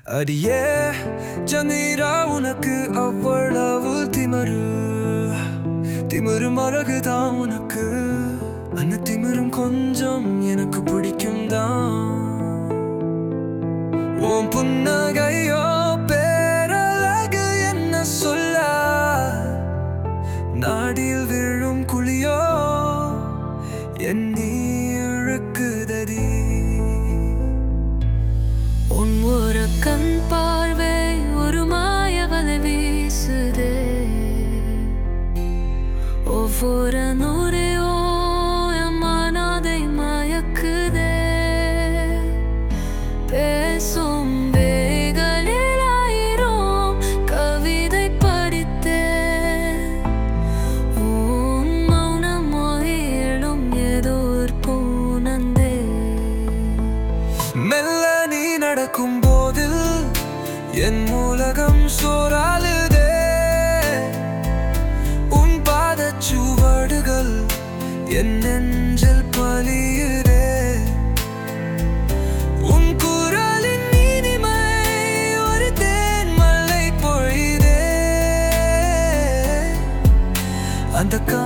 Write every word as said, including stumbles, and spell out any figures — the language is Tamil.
அடியே ஜமீரா உனக்கு அவ்வளவு திமிரு திமிரு மரகுதான் உனக்கு. அந்த திமிரும் கொஞ்சம் எனக்கு பிடிக்கும் தான். உன் புன்னகையோ பேரழகு என்ன சொல்ல, நாடியில் விழும் குழியோ எண்ணி இழுக்குதடி. உன் ஒரு கண் பார்வை ஒரு மாய வலை வீசுதே. ஒவ்வொரு நூறையோ என் மனதை மயக்குதே. பேசும் வேகளில் ஆயிரம் கவிதை படித்தே. உன் மௌனம் மொழியிலும் ஏதோ பூனந்தே. மெல்ல நீ நடக்கும் போதில் என் உலகம் சோராலுதே. உன் பாதச்சுவடுகள் என் நெஞ்சில் பலியுதே. உன் குரலின் இனிமை ஒரு தேன் மழை பொழிதே. அந்த